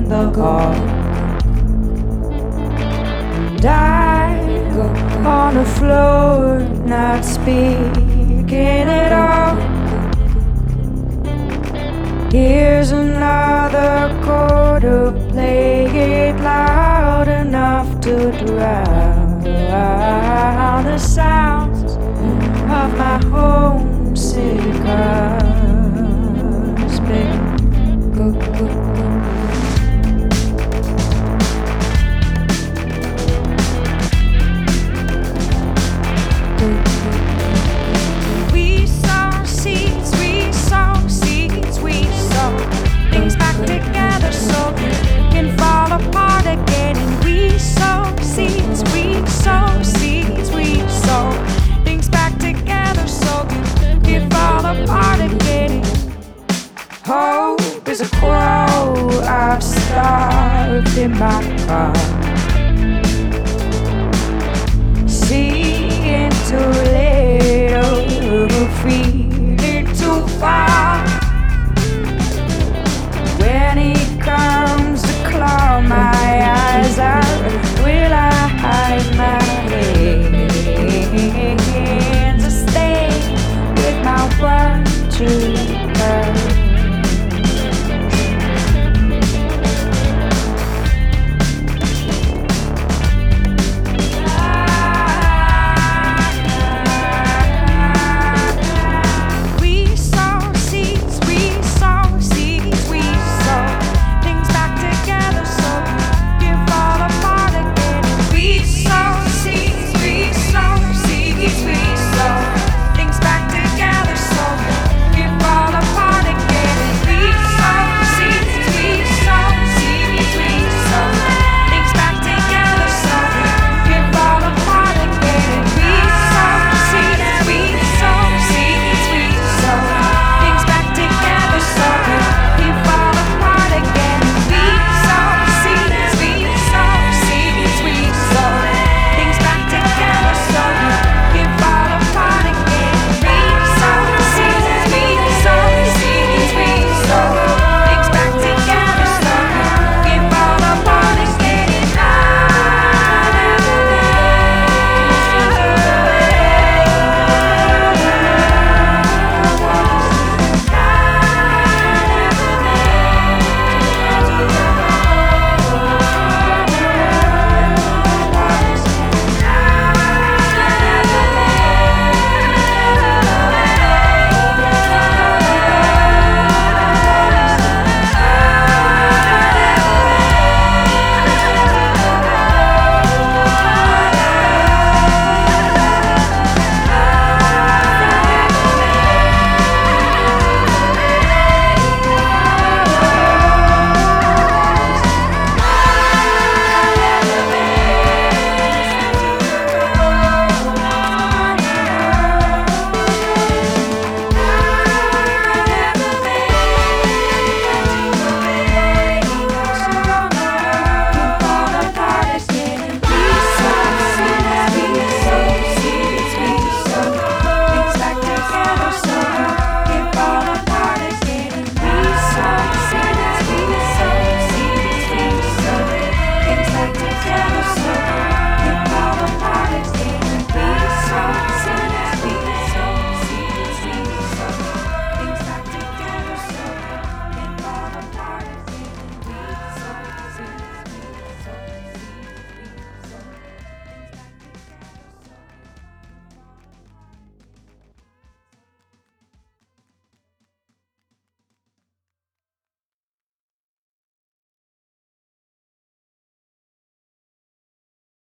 in the car. Die on the floor, not speaking at all. Here's another chord to play it loud enough to drown the sounds of my homesick husband. Go, go, go. We sow seeds, we sow seeds, we sow things back together so we can fall apart again. And we sow seeds, we sow seeds, we sow things back together so we can fall apart again. Hope is a crow I've starved in my car. See into